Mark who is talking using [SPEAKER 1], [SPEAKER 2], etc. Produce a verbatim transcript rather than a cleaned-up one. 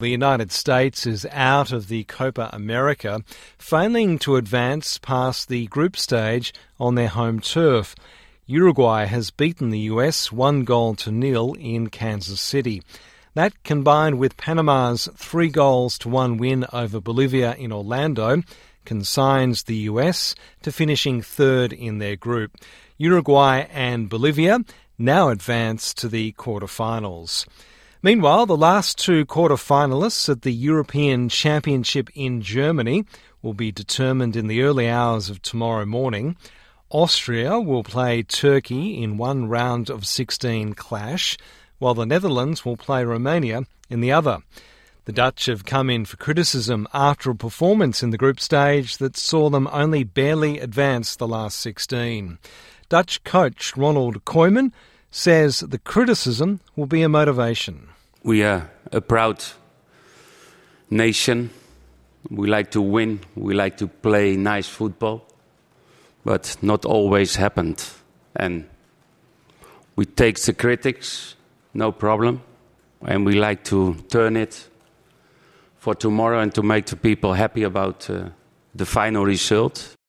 [SPEAKER 1] The United States is out of the Copa America, failing to advance past the group stage on their home turf. Uruguay has beaten the U S one goal to nil in Kansas City. That, combined with Panama's three goals to one win over Bolivia in Orlando, consigns the U S to finishing third in their group. Uruguay and Bolivia now advance to the quarterfinals. Meanwhile, the last two quarter-finalists at the European Championship in Germany will be determined in the early hours of tomorrow morning. Austria will play Turkey in one round of sixteen clash, while the Netherlands will play Romania in the other. The Dutch have come in for criticism after a performance in the group stage that saw them only barely advance the last sixteen. Dutch coach Ronald Koeman says the criticism will be a motivation.
[SPEAKER 2] We are a proud nation. We like to win. We like to play nice football. But not always happened. And we take the critics, no problem. And we like to turn it for tomorrow and to make the people happy about uh, the final result.